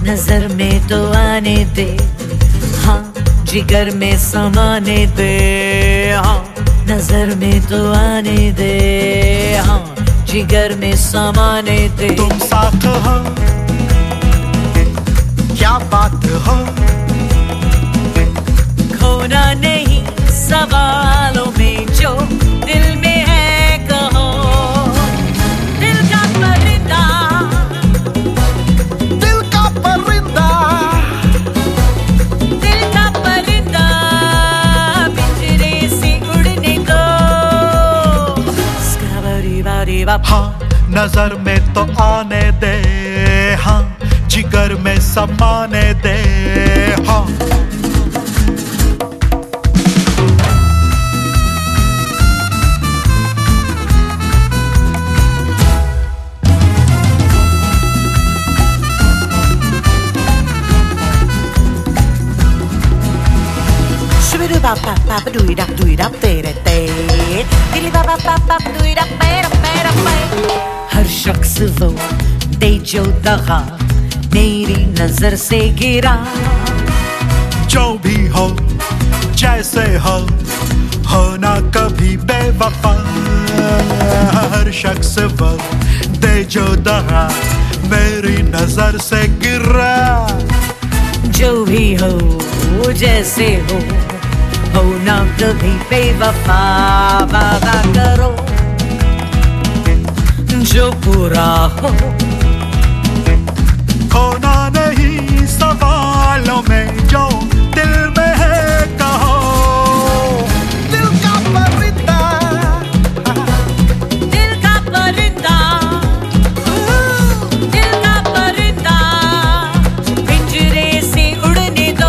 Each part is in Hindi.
नजर में तो आने दे, हाँ जिगर में समाने दे, हाँ नजर में तो आने दे, हाँ जिगर में समाने दे। तुम साथ हो, क्या बात हो, खोना नहीं सवालों में जो दिल में है कहो। दिल का परिंदा, दिल का परिंदा, दिल का परिंदा पिंजरे से उड़ने दो। स्काबरी बारी बाप, हाँ नजर में तो आने दे, हाँ जिगर में समाने दे, हाँ हर शख्स वो दे जो दगा मेरी नजर से गिरा। जो भी हो जैसे हो ना कभी बेवफा। हर शख्स वो दे जो दगा मेरी नजर से गिरा। जो भी हो जैसे हो ना कभी बेवफा। वादा करो जो पूरा हो, खोना नहीं सवालों में जो दिल में है कहो। दिल का परिंदा, दिल का परिंदा, दिल का परिंदा पिंजरे से उड़ने दो।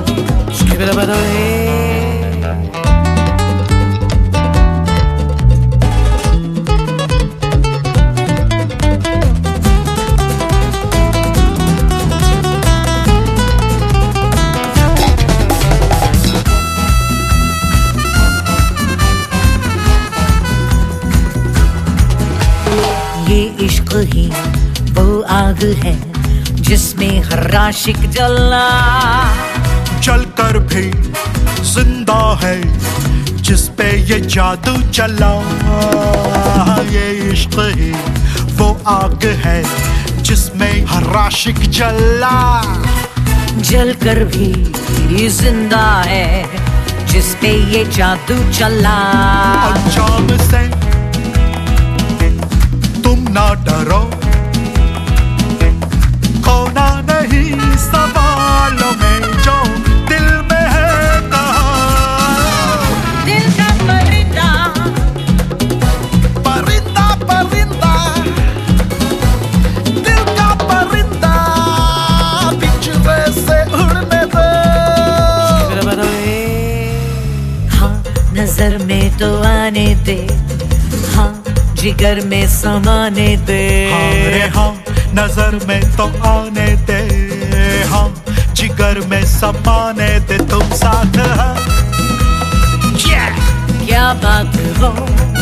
ये इश्क ही वो आग है जिसमें हर आशिक जला। चल कर भी जिंदा है जिस पे ये जादू चला। ये इश्क ही वो आग है जिसमें हर आशिक जला। जल कर भी जिंदा है जिस पे ये जादू चला। अंजाम से तुम ना डरो, खोना नहीं सवालों में जो दिल में है कहो। दिल का परिंदा, परिंदा परिंदा, दिल का परिंदा पिंजरे से उड़ने दो। हाँ नजर में तो आने दे, हाँ जिगर में समाने दे। हाँ रे हाँ नजर में तो आने दे, हाँ जिगर में समाने दे। तुम साथ हो, क्या बात हो